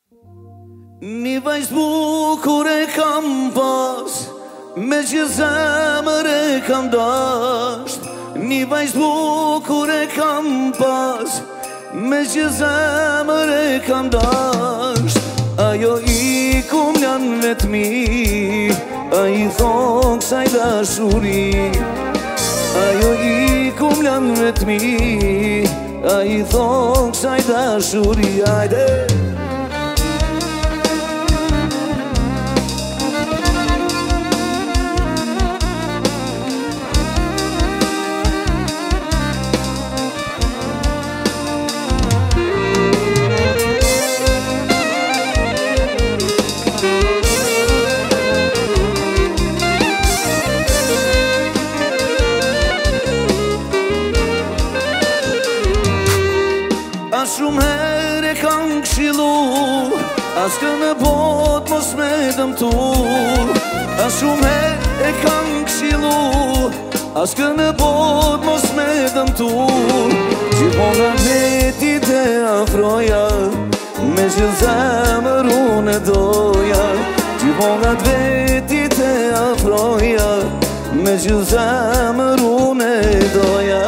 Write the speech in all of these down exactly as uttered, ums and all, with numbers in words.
Një vajzë bukur e kam pas, me që zemër e kam dasht. Një vajzë bukur e kam pas, me që zemër e kam dasht. Ajo i kum janë vetëmi, a i thonë kësaj dashuri. Ajo i kum janë vetëmi, a i thonë kësaj dashuri. Ajde! As shumë herë e kanë këshilu, as kënë bot mos me dëmtu. As shumë herë e kanë këshilu, as kënë bot mos me dëmtu. Gjithmona veti te afroja, me që zemër unë e doja. Gjithmona veti te afroja, me që zemër unë e doja.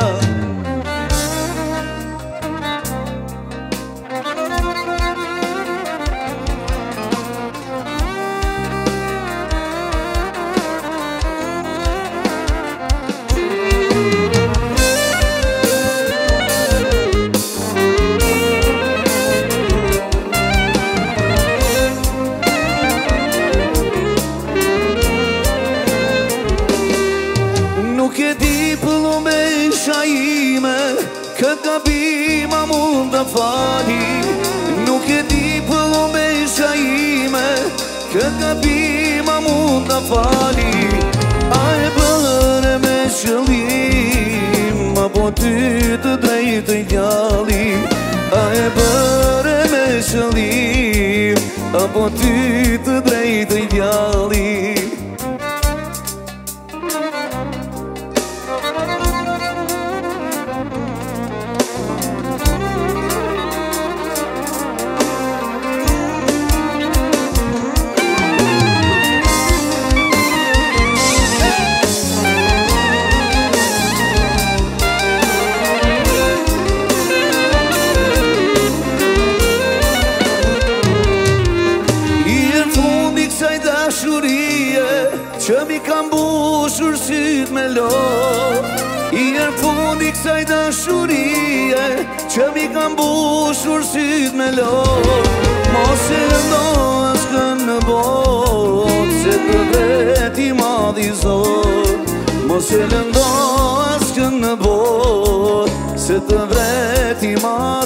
Nuk e di pëllu me isha ime, këtë gabima mund të fali. Nuk e di pëllu me isha ime, këtë gabima mund të fali. A e bërë me qëllim, apo ty të drejtë i djali. A e bërë me qëllim, apo ty të drejtë i djali. Që mi kam bushur syt me lo, i erë fundi kësaj dashurie, që mi kam bushur syt me lo. Mos e ndo askën në bot, se të veti madhi zot. Mos e ndo askën në bot, se të veti madhi zot.